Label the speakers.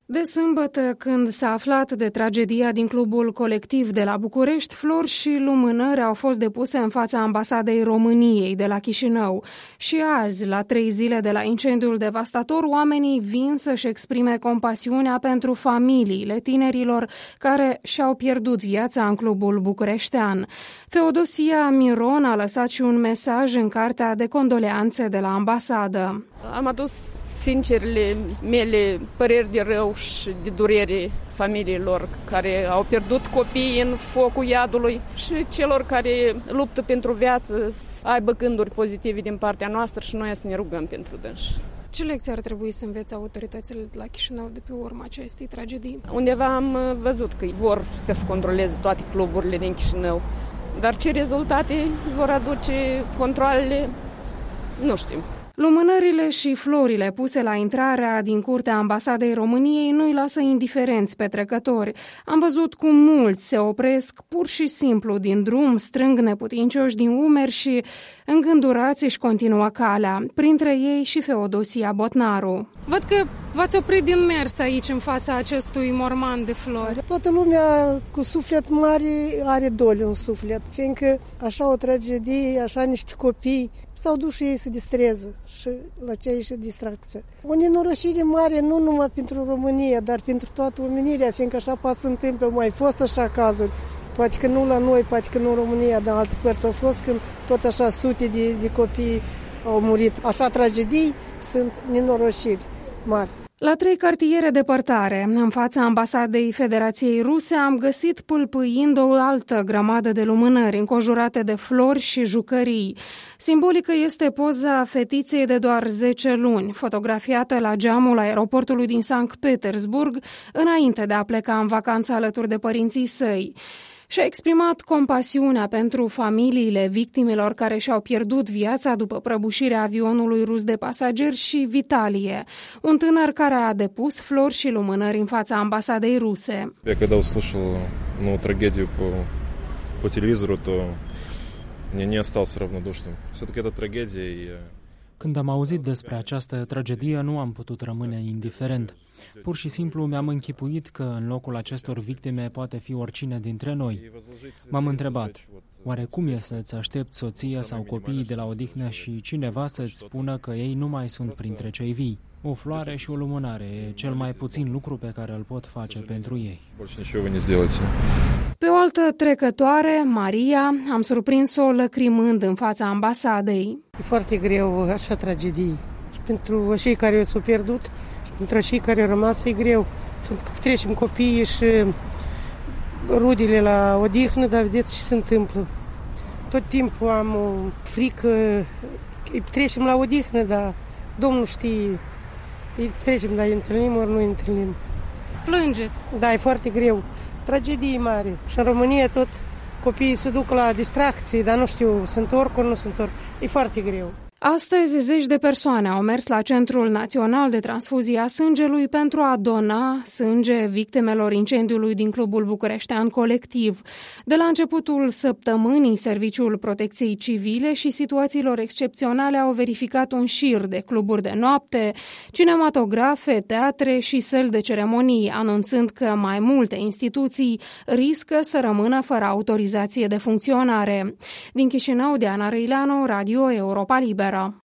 Speaker 1: De sâmbătă, când s-a aflat de tragedia din clubul colectiv de la București, flori și lumânări au fost depuse în fața ambasadei României de la Chișinău. Și azi, la 3 zile de la incendiul devastator, oamenii vin să-și exprime compasiunea pentru familiile tinerilor care și-au pierdut viața în clubul bucureștean. Feodosia Miron a lăsat și un mesaj în cartea de condoleanțe de la ambasadă.
Speaker 2: Am adus sincerele mele păreri de rău și de durere familiilor care au pierdut copiii în focul iadului și celor care luptă pentru viață să aibă gânduri pozitive din partea noastră și noi să ne rugăm pentru dânsi.
Speaker 1: Ce lecții ar trebui să învețe autoritățile de la Chișinău de pe urma acestei tragedii?
Speaker 2: Undeva am văzut că vor să controleze toate cluburile din Chișinău, dar ce rezultate vor aduce controalele, nu știm.
Speaker 1: Lumânările și florile puse la intrarea din curtea ambasadei României nu-i lasă indiferenți pe trecători. Am văzut cum mulți se opresc pur și simplu din drum, strâng neputincioși din umeri și îngândurați își continuă calea. Printre ei și Feodosia Botnaru. Văd că v-ați oprit din mers aici în fața acestui morman de flori.
Speaker 3: Toată lumea cu suflet mare are doliu în suflet, fiindcă așa o tragedie, așa niște copii s-au dus și ei să distreze și la ce e și distracție. O nenorocire mare nu numai pentru România, dar pentru toată omenirea, fiindcă așa poate să întâmple, mai fost așa cazuri, poate că nu la noi, poate că nu în România, dar în alte părți au fost când tot așa sute de copii au murit. Așa tragedii sunt nenorociri mari.
Speaker 1: La 3 cartiere depărtare, în fața ambasadei Federației Ruse, am găsit pâlpâind o altă grămadă de lumânări înconjurate de flori și jucării. Simbolică este poza fetiței de doar 10 luni, fotografiată la geamul aeroportului din Sankt Petersburg, înainte de a pleca în vacanță alături de părinții săi. Și-a exprimat compasiunea pentru familiile victimelor care și-au pierdut viața după prăbușirea avionului rus de pasageri și Vitalie, un tânăr care a depus flori și lumânări în fața ambasadei ruse.
Speaker 4: Когда услышал трагедию по телевизору, то не остался равнодушным. Все-таки это трагедия и...
Speaker 5: Când am auzit despre această tragedie, nu am putut rămâne indiferent. Pur și simplu mi-am închipuit că în locul acestor victime poate fi oricine dintre noi. M-am întrebat, oare cum e să-ți aștepți soția sau copiii de la odihnă și cineva să-ți spună că ei nu mai sunt printre cei vii? O floare și o lumânare e cel mai puțin lucru pe care îl pot face pentru ei.
Speaker 1: Pe o altă trecătoare, Maria, am surprins-o lăcrimând în fața ambasadei.
Speaker 3: E foarte greu așa tragedii. Și pentru cei care s-au pierdut și pentru cei care au rămas e greu. Pentru că trecem copiii și rudele la odihnă, dar vedeți ce se întâmplă. Tot timpul am o frică, îi trecem la odihnă, dar Domnul știe, îi trecem, dar îi întâlnim ori nu îi întâlnim.
Speaker 1: Plângeți?
Speaker 3: Da, e foarte greu. Tragedii mari. Și în România tot copiii se duc la distracții, dar nu știu, se întorc ori nu se întorc. E foarte greu.
Speaker 1: Astăzi, zeci de persoane au mers la Centrul Național de Transfuzie a Sângelui pentru a dona sânge victimelor incendiului din clubul bucureștean colectiv. De la începutul săptămânii, Serviciul Protecției Civile și Situațiilor Excepționale au verificat un șir de cluburi de noapte, cinematografe, teatre și săli de ceremonii, anunțând că mai multe instituții riscă să rămână fără autorizație de funcționare. Din Chișinău, Diana Răileanu, Radio Europa Liberă.